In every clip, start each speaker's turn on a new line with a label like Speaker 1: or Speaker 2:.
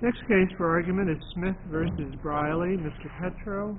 Speaker 1: Next case for argument is Smith v. Briley. Mr. Petro.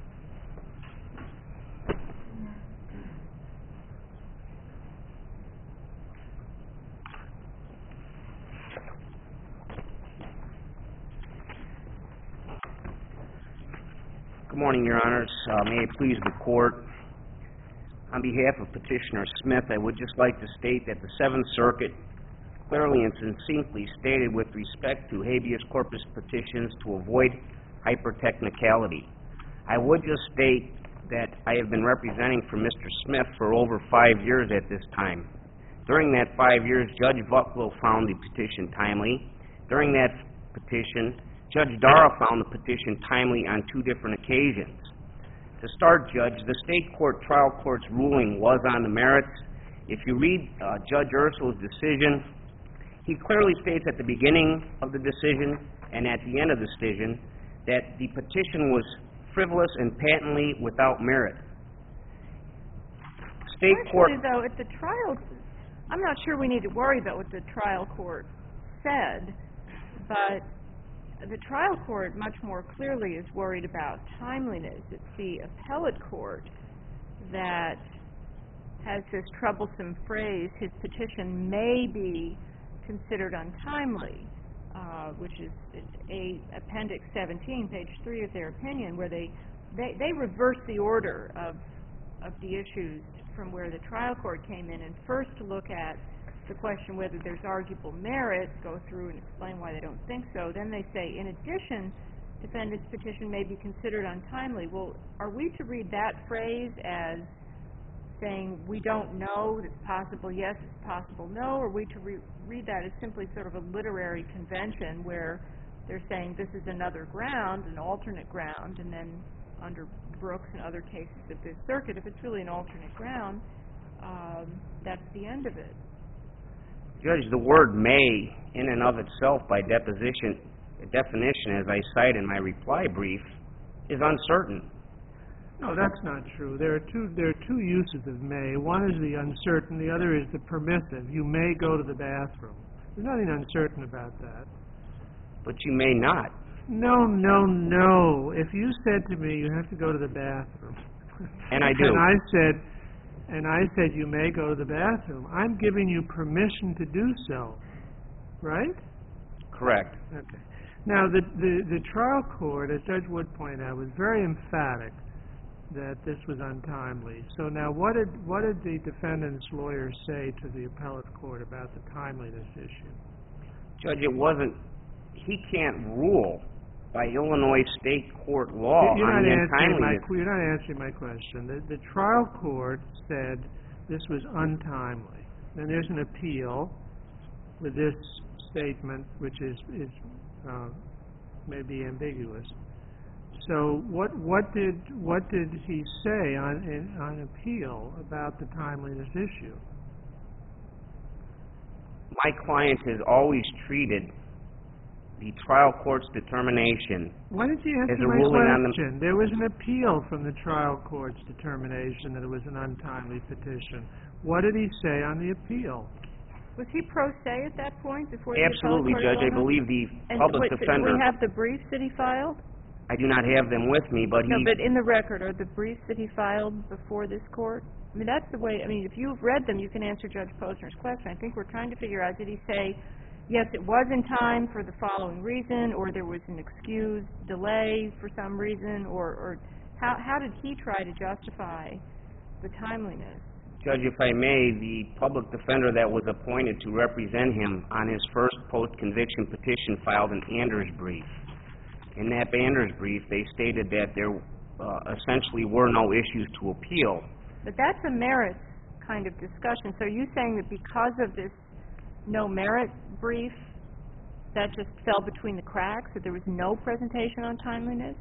Speaker 2: Good morning, Your Honors. May it please the Court, on behalf of Petitioner Smith, I would just like to state that the Seventh Circuit clearly and succinctly stated with respect to habeas corpus petitions to avoid hyper-technicality. I would just state that I have been representing for Mr. Smith for over 5 years at this time. During that 5 years, Judge Bucklow found the petition timely. During that petition, Judge Dara found the petition timely on 2 different occasions. To start, Judge, the state court trial court's ruling was on the merits. If you read Judge Ursul's decision, he clearly states at the beginning of the decision and at the end of the decision that the petition was frivolous and patently without merit. State court...
Speaker 3: Actually, though, at the trial, I'm not sure we need to worry about what the trial court said, but the trial court much more clearly is worried about timeliness. It's the appellate court that has this troublesome phrase, his petition may be considered untimely, which is Appendix 17, page 3 of their opinion, where they reverse the order of the issues from where the trial court came in and first look at the question whether there's arguable merit, go through and explain why they don't think so. Then they say, in addition, defendant's petition may be considered untimely. Well, are we to read that phrase as saying we don't know, it's possible yes, it's possible no, or are we to read that as simply sort of a literary convention where they're saying this is another ground, an alternate ground, and then under Brooks and other cases of this circuit, if it's really an alternate ground, that's the end of it.
Speaker 2: Judge, the word may, in and of itself, by definition, as I cite in my reply brief, is uncertain.
Speaker 1: No, that's not true. There are two uses of may. One is the uncertain, the other is the permissive. You may go to the bathroom. There's nothing uncertain about that.
Speaker 2: But you may not.
Speaker 1: No. If you said to me, you have to go to the bathroom.
Speaker 2: And I do.
Speaker 1: And I said you may go to the bathroom, I'm giving you permission to do so, right?
Speaker 2: Correct.
Speaker 1: Okay. Now, the trial court, as Judge Wood pointed out, was very emphatic that this was untimely. So now, what did the defendant's lawyer say to the appellate court about the timeliness issue?
Speaker 2: Judge, he can't rule by Illinois state court law on the untimeliness.
Speaker 1: You're not answering my question. The trial court said this was untimely. Then there's an appeal with this statement, which is maybe ambiguous. So what did he say on appeal about the timeliness issue?
Speaker 2: My client has always treated the trial court's determination.
Speaker 1: Why did you answer my question? There was an appeal from the trial court's determination that it was an untimely petition. What did he say on the appeal?
Speaker 3: Was he pro se at that point?
Speaker 2: Absolutely, Judge. I believe the public defender...
Speaker 3: Do we have the briefs that he filed?
Speaker 2: I do not have them with me, but
Speaker 3: No, but in the record, are the briefs that he filed before this court? I mean, that's the way... I mean, if you've read them, you can answer Judge Posner's question. I think we're trying to figure out, did he say, yes, it was in time for the following reason, or there was an excused delay for some reason, or how did he try to justify the timeliness?
Speaker 2: Judge, if I may, the public defender that was appointed to represent him on his first post-conviction petition filed an Anders brief. In that Anders brief, they stated that there essentially were no issues to appeal.
Speaker 3: But that's a merits kind of discussion. So are you saying that because of this no merit brief, that just fell between the cracks, that there was no presentation on timeliness?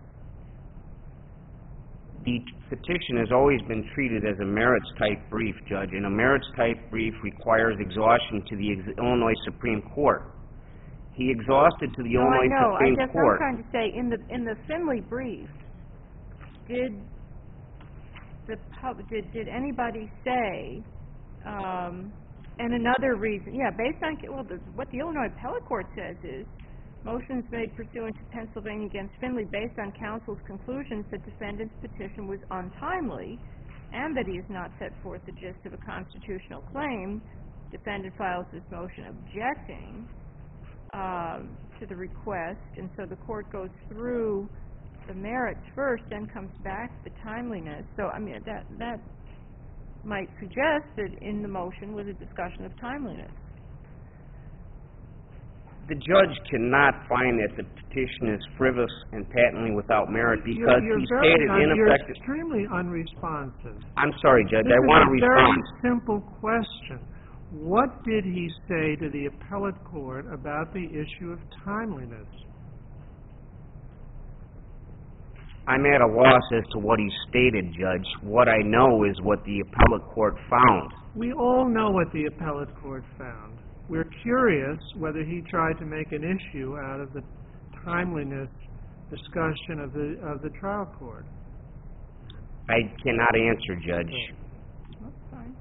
Speaker 2: The petition has always been treated as a merits-type brief, Judge, and a merits-type brief requires exhaustion to the Illinois Supreme Court. He exhausted to the Illinois Supreme Court.
Speaker 3: I'm trying to say, in the Finley brief, did anybody say, and another reason, based on what the Illinois Appellate Court says is, Motions made pursuant to Pennsylvania against Finley based on counsel's conclusions that defendant's petition was untimely and that he has not set forth the gist of a constitutional claim. Defendant files this motion objecting to the request, and so the court goes through the merits first, then comes back to the timeliness. So, I mean, that might suggest that in the motion was a discussion of timeliness.
Speaker 2: The judge cannot find that the petition is frivolous and patently without merit because he stated ineffective...
Speaker 1: You're extremely unresponsive.
Speaker 2: I'm sorry, Judge, I want to respond.
Speaker 1: This is a very simple question. What did he say to the appellate court about the issue of timeliness?
Speaker 2: I'm at a loss as to what he stated, Judge. What I know is what the appellate court found.
Speaker 1: We all know what the appellate court found. We're curious whether he tried to make an issue out of the timeliness discussion of the trial court.
Speaker 2: I cannot answer, Judge.
Speaker 3: That's fine.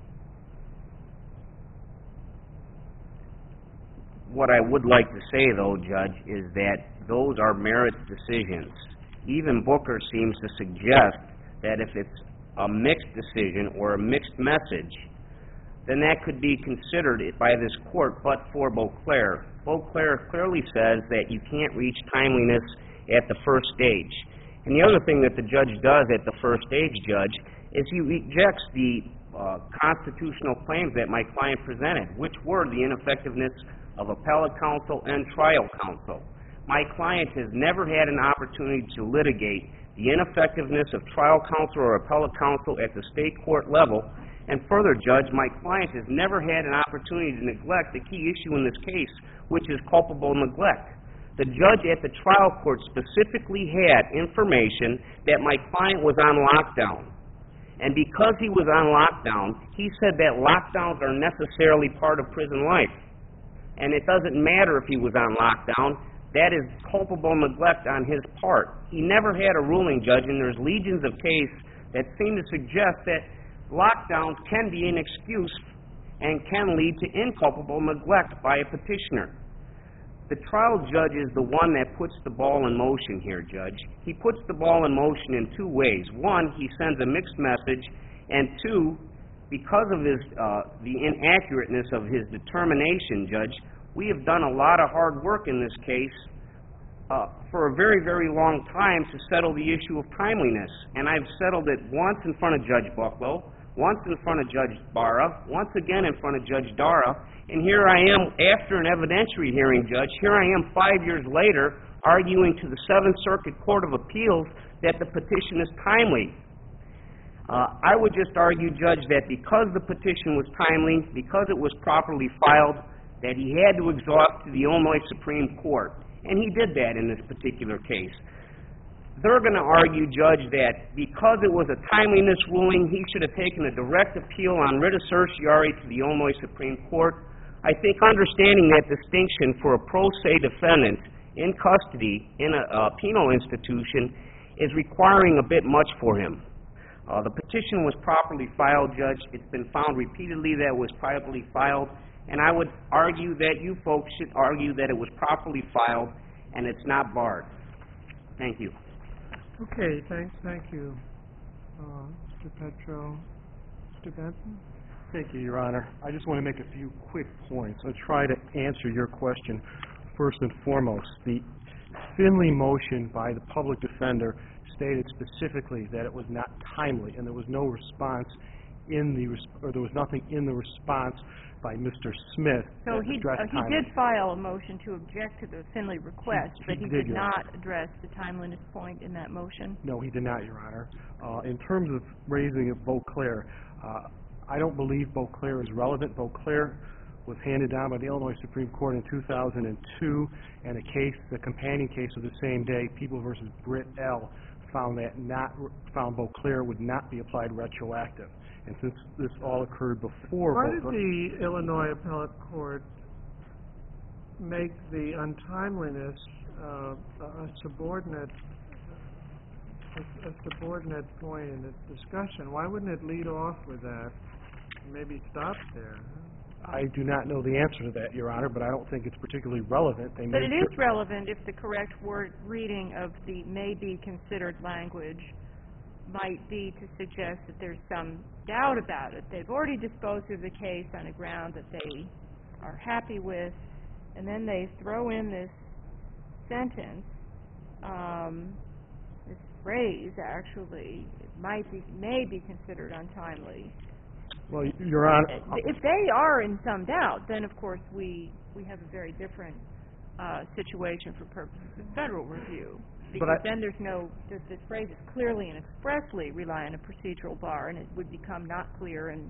Speaker 2: What I would like to say, though, Judge, is that those are merits decisions. Even Booker seems to suggest that if it's a mixed decision or a mixed message, then that could be considered by this court, but for Beauclair. Beauclair clearly says that you can't reach timeliness at the first stage. And the other thing that the judge does at the first stage, Judge, is he rejects the constitutional claims that my client presented, which were the ineffectiveness of appellate counsel and trial counsel. My client has never had an opportunity to litigate the ineffectiveness of trial counsel or appellate counsel at the state court level. And further, Judge, my client has never had an opportunity to neglect the key issue in this case, which is culpable neglect. The judge at the trial court specifically had information that my client was on lockdown. And because he was on lockdown, he said that lockdowns are necessarily part of prison life. And it doesn't matter if he was on lockdown. That is culpable neglect on his part. He never had a ruling, Judge, and there's legions of cases that seem to suggest that lockdowns can be an excuse and can lead to inculpable neglect by a petitioner. The trial judge is the one that puts the ball in motion here, Judge. He puts the ball in motion in two ways. One, he sends a mixed message, and two, because of his the inaccurateness of his determination, Judge, we have done a lot of hard work in this case for a very, very long time to settle the issue of timeliness. And I've settled it once in front of Judge Bucklow, once in front of Judge Barra, once again in front of Judge Dara, and here I am after an evidentiary hearing, Judge. Here I am 5 years later arguing to the Seventh Circuit Court of Appeals that the petition is timely. I would just argue, Judge, that because the petition was timely, because it was properly filed, that he had to exhaust to the Illinois Supreme Court. And he did that in this particular case. They're going to argue, Judge, that because it was a timeliness ruling, he should have taken a direct appeal on writ of certiorari to the Illinois Supreme Court. I think understanding that distinction for a pro se defendant in custody in a penal institution is requiring a bit much for him. The petition was properly filed, Judge. It's been found repeatedly that it was properly filed, and I would argue that you folks should argue that it was properly filed and it's not barred. Thank you.
Speaker 1: Okay, thank you, Mr. Petro. Mr. Benson?
Speaker 4: Thank you, Your Honor. I just want to make a few quick points. I'll try to answer your question first and foremost. The Finley motion by the public defender stated specifically that it was not timely, and there was no response in the there was nothing in the response by Mr. Smith.
Speaker 3: So he did file a motion to object to the Finley request, but he did not address the timeliness point in that motion?
Speaker 4: No, he did not, Your Honor. In terms of raising of Beauclair, I don't believe Beauclair is relevant. Beauclair was handed down by the Illinois Supreme Court in 2002, and the companion case of the same day, People v. Britt L., found Beauclair would not be applied retroactive. And since this all occurred before
Speaker 1: Why did the Illinois Appellate Court make the untimeliness a subordinate point in its discussion? Why wouldn't it lead off with that and maybe stop there?
Speaker 4: I do not know the answer to that, Your Honor, but I don't think it's particularly relevant. They
Speaker 3: But
Speaker 4: may
Speaker 3: it is relevant if the correct word reading of the may be considered language might be to suggest that there's some doubt about it. They've already disposed of the case on a ground that they are happy with, and then they throw in this sentence, this phrase, actually, may be considered untimely.
Speaker 4: Well, Your Honor...
Speaker 3: If they are in some doubt, then, of course, we have a very different situation for purposes of federal review. Because then there's no... This phrase is clearly and expressly rely on a procedural bar, and it would become not clear, and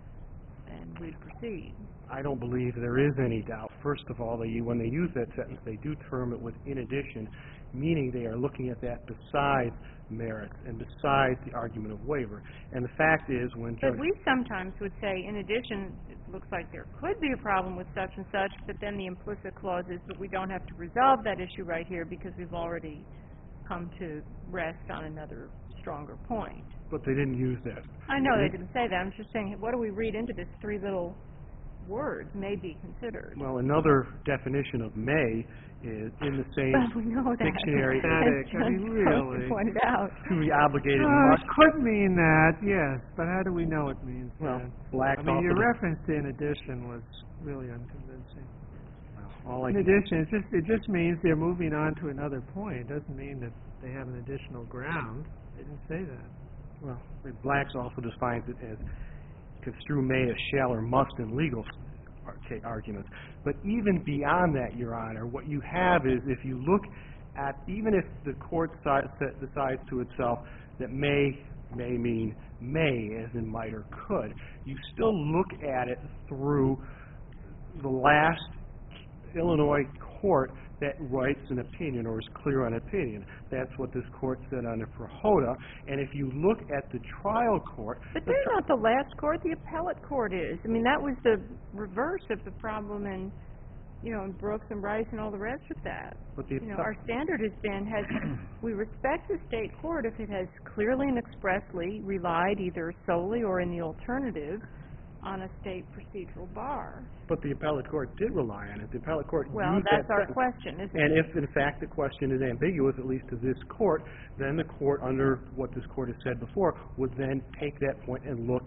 Speaker 3: we'd proceed.
Speaker 4: I don't believe there is any doubt. First of all, when they use that sentence, they do term it with in addition, meaning they are looking at that besides merits and besides the argument of waiver. And the fact is, when Judge...
Speaker 3: But we sometimes would say, in addition, it looks like there could be a problem with such and such, but then the implicit clause is that we don't have to resolve that issue right here because we've already come to rest on another stronger point.
Speaker 4: But they didn't use that.
Speaker 3: I know they didn't say that. I'm just saying, what do we read into this three little words, may be considered?
Speaker 4: Well, another definition of may is in the same
Speaker 3: we know that.
Speaker 4: dictionary
Speaker 1: I mean, really.
Speaker 3: Pointed out.
Speaker 4: to be obligated
Speaker 1: It
Speaker 4: must...
Speaker 1: could mean that, yes, but how do we know it means
Speaker 4: Well,
Speaker 1: that?
Speaker 4: black
Speaker 1: I mean, your
Speaker 4: off
Speaker 1: reference to in addition was really unconvincing.
Speaker 4: all I
Speaker 1: In addition, it just means they're moving on to another point. It doesn't mean that they have an additional ground. They didn't say that.
Speaker 4: Well, Blacks also defines it as construe may as shall or must in legal arguments. But even beyond that, Your Honor, what you have is, if you look at, even if the court decides to itself that may mean may, as in might or could, you still look at it through the last Illinois court that writes an opinion or is clear on opinion. That's what this court said under Prohoda. And if you look at the trial court...
Speaker 3: But they're not the last court. The appellate court is. I mean, that was the reverse of the problem in, in Brooks and Rice and all the rest of that.
Speaker 4: But
Speaker 3: our standard has been, we respect the state court if it has clearly and expressly relied either solely or in the alternative on a state procedural bar.
Speaker 4: But the appellate court did rely on it. The appellate court
Speaker 3: Well,
Speaker 4: used
Speaker 3: that's
Speaker 4: that
Speaker 3: our
Speaker 4: sentence.
Speaker 3: question, isn't
Speaker 4: And
Speaker 3: it?
Speaker 4: if, in fact, the question is ambiguous, at least to this court, then the court, under what this court has said before, would then take that point and look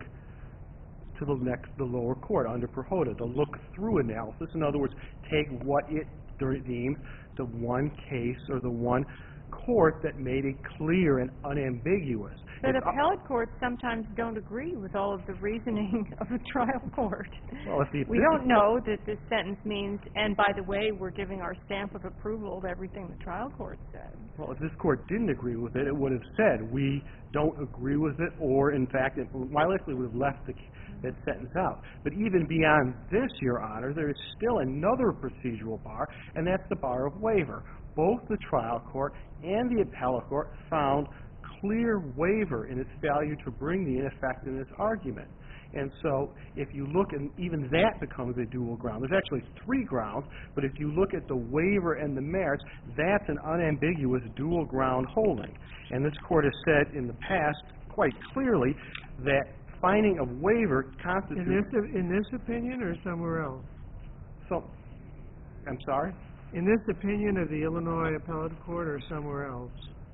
Speaker 4: to the lower court under Prohoda, the look-through analysis. In other words, take what it deems the one case or the one court that made it clear and unambiguous.
Speaker 3: But appellate courts sometimes don't agree with all of the reasoning of a trial court.
Speaker 4: Well,
Speaker 3: we don't know that this sentence means, and by the way, we're giving our stamp of approval to everything the trial court said.
Speaker 4: Well, if this court didn't agree with it, it would have said, we don't agree with it, or, in fact, it likely would have left that sentence out. But even beyond this, Your Honor, there is still another procedural bar, and that's the bar of waiver. Both the trial court and the appellate court found clear waiver in its failure to bring the ineffectiveness argument. And so if you look, and even that becomes a dual ground. There's actually three grounds, but if you look at the waiver and the merits, that's an unambiguous dual ground holding. And this court has said in the past quite clearly that finding of waiver constitutes...
Speaker 1: In this opinion or somewhere else?
Speaker 4: So, I'm sorry?
Speaker 1: In this opinion of the Illinois Appellate Court or somewhere else?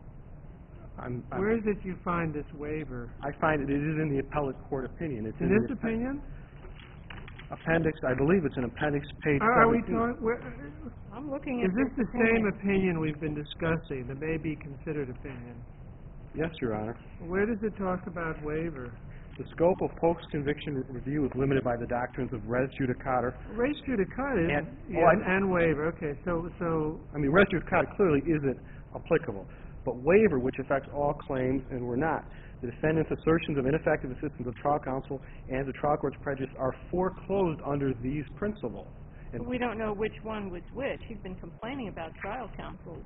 Speaker 1: Where is it you find this waiver?
Speaker 4: I find it is in the appellate court opinion. It's
Speaker 1: in this opinion?
Speaker 4: Appendix, I believe it's an appendix, page 17.
Speaker 1: Are we talking...
Speaker 3: I'm looking at
Speaker 1: Is this the same opinion we've been discussing, the may be considered opinion?
Speaker 4: Yes, Your Honor.
Speaker 1: Where does it talk about waiver?
Speaker 4: The scope of post-conviction review is limited by the doctrines of res judicata.
Speaker 1: Res judicata and waiver. Okay, so...
Speaker 4: I mean, res judicata clearly isn't applicable. But waiver, which affects all claims, and we're not. The defendant's assertions of ineffective assistance of trial counsel and the trial court's prejudice are foreclosed under these principles.
Speaker 3: But we don't know which one was which. He's been complaining about trial counsel's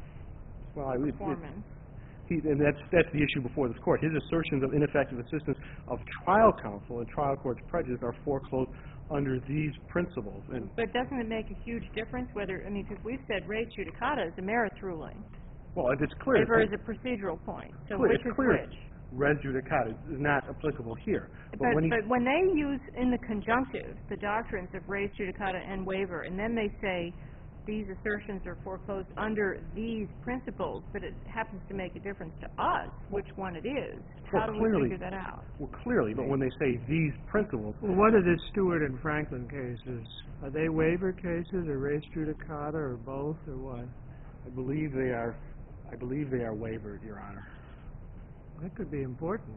Speaker 3: performance.
Speaker 4: And that's the issue before this court. His assertions of ineffective assistance of trial counsel and trial court's prejudice are foreclosed under these principles.
Speaker 3: But doesn't it make a huge difference whether, because we've said res judicata is a merits ruling.
Speaker 4: Well, it's clear.
Speaker 3: Waiver is a procedural point. So
Speaker 4: clear,
Speaker 3: which is which?
Speaker 4: res judicata is not applicable here.
Speaker 3: But when they use in the conjunctive the doctrines of res judicata and waiver, and then they say these assertions are foreclosed under these principles, but it happens to make a difference to us which one it is, how do we figure that out?
Speaker 4: Well, clearly, but when they say these principles...
Speaker 1: Well, what are the Stewart and Franklin cases? Are they waiver cases, or res judicata, or both, or what?
Speaker 4: I believe they are wavered, Your Honor.
Speaker 1: That could be important.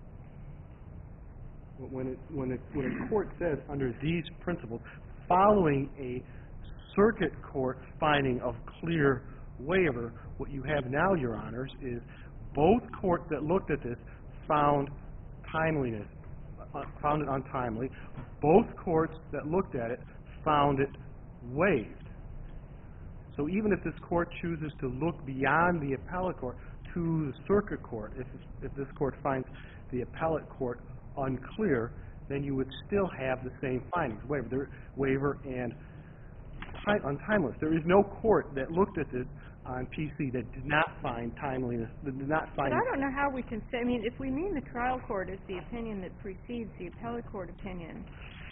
Speaker 4: When a court says under these principles, following a circuit court finding of clear waiver, what you have now, Your Honors, is both courts that looked at this found timeliness, found it untimely. Both courts that looked at it found it waived. So even if this court chooses to look beyond the appellate court to the circuit court, if this court finds the appellate court unclear, then you would still have the same findings, waiver and untimeliness. There is no court that looked at this on PC that did not find timeliness, that did not find...
Speaker 3: But I don't know how we can say, I mean, if we mean the trial court is the opinion that precedes the appellate court opinion,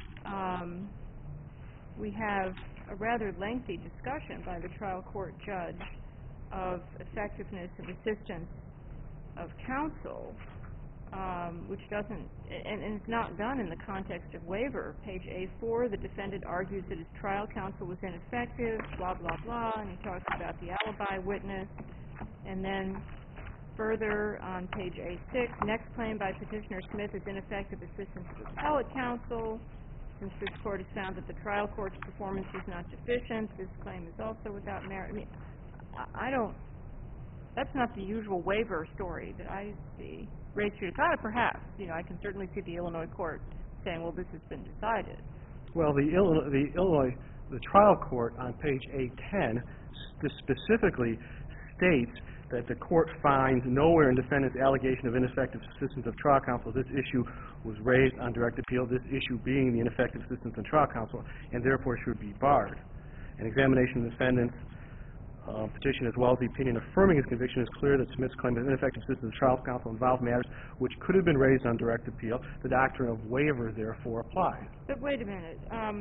Speaker 3: we have a rather lengthy discussion by the trial court judge of effectiveness of assistance of counsel, which doesn't, and it's not done in the context of waiver. Page A4, the defendant argues that his trial counsel was ineffective, blah, blah, blah, and he talks about the alibi witness. And then further on page A6, next claim by Petitioner Smith is ineffective assistance of appellate counsel. Since this court has found that the trial court's performance is not deficient, this claim is also without merit. I mean, I don't, that's not the usual waiver story that I see. Res judicata, perhaps. You know, I can certainly see the Illinois court saying, well, this has been decided.
Speaker 4: Well, the trial court on page A10 specifically states that the court finds nowhere in defendant's allegation of ineffective assistance of trial counsel this issue was raised on direct appeal, this issue being the ineffective assistance of trial counsel, and therefore should be barred. An examination of the defendant's petition as well as the opinion affirming his conviction is clear that Smith's claim of ineffective assistance of trial counsel involved matters which could have been raised on direct appeal. The doctrine of waiver therefore applies.
Speaker 3: But wait a minute.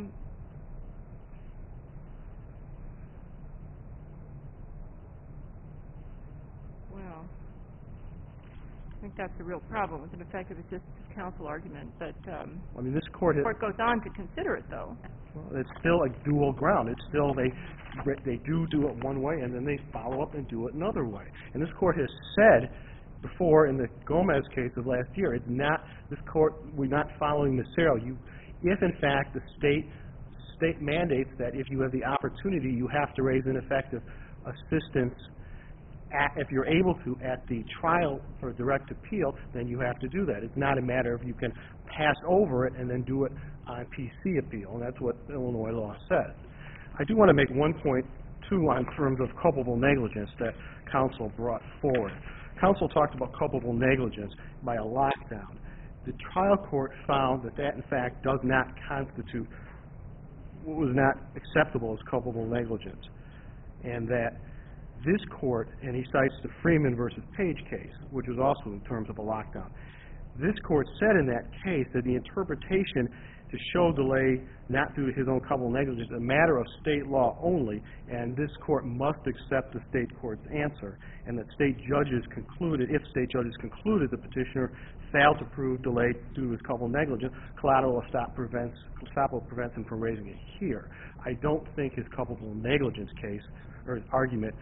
Speaker 3: Well, I think that's the real problem with an effective assistance of counsel argument. But
Speaker 4: I mean, this court has...
Speaker 3: The court goes on to consider it, though.
Speaker 4: Well, it's still a dual ground. It's still they do it one way, and then they follow up and do it another way. And this court has said before in the Gomez case of last year, it's not this court. We're not following the serial. If in fact the state mandates that if you have the opportunity, you have to raise ineffective assistance. If you're able to at the trial for direct appeal, then you have to do that. It's not a matter of you can pass over it and then do it on PC appeal, and that's what Illinois law says. I do want to make one point, too, in terms of culpable negligence that counsel brought forward. Counsel talked about culpable negligence by a lockdown. The trial court found that in fact, does not constitute what was not acceptable as culpable negligence, and that this court, and he cites the Freeman versus Page case, which was also in terms of a lockdown. This court said in that case that the interpretation to show delay not due to his own culpable negligence is a matter of state law only, and this court must accept the state court's answer, and that state judges concluded, if state judges concluded the petitioner failed to prove delay due to his culpable negligence, collateral estoppel prevents him from raising it here. I don't think his culpable negligence case or his argument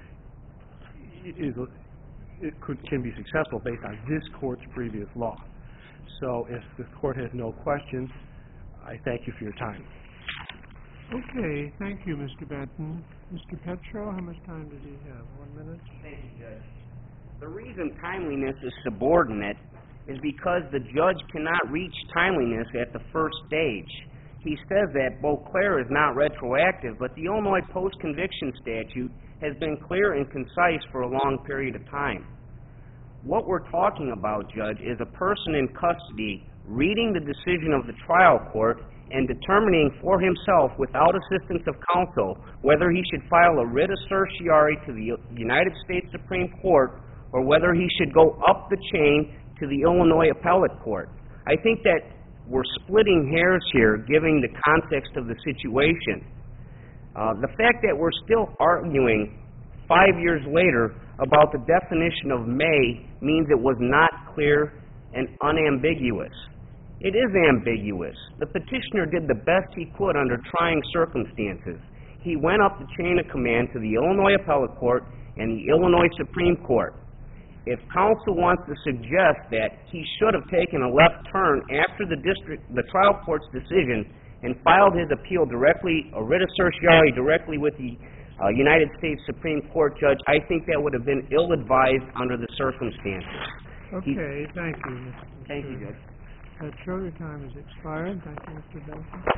Speaker 4: can be successful based on this court's previous law. So if the court has no questions, I thank you for your time.
Speaker 1: Okay, thank you, Mr. Benton. Mr. Petro, how much time does he have? 1 minute?
Speaker 2: Thank you, Judge. The reason timeliness is subordinate is because the judge cannot reach timeliness at the first stage. He says that Beauclair is not retroactive, but the Illinois post-conviction statute has been clear and concise for a long period of time. What we're talking about, Judge, is a person in custody reading the decision of the trial court and determining for himself, without assistance of counsel, whether he should file a writ of certiorari to the United States Supreme Court or whether he should go up the chain to the Illinois Appellate Court. I think that we're splitting hairs here, given the context of the situation. The fact that we're still arguing 5 years later about the definition of may means it was not clear and unambiguous. It is ambiguous. The petitioner did the best he could under trying circumstances. He went up the chain of command to the Illinois Appellate Court and the Illinois Supreme Court. If counsel wants to suggest that he should have taken a left turn after the trial court's decision and filed his appeal directly, a writ of certiorari directly with the United States Supreme Court judge, I think that would have been ill-advised under the circumstances.
Speaker 1: Okay, thank you, Mr.
Speaker 2: Thank you, Judge.
Speaker 1: Show your time has expired. Thank you, Mr. Benson.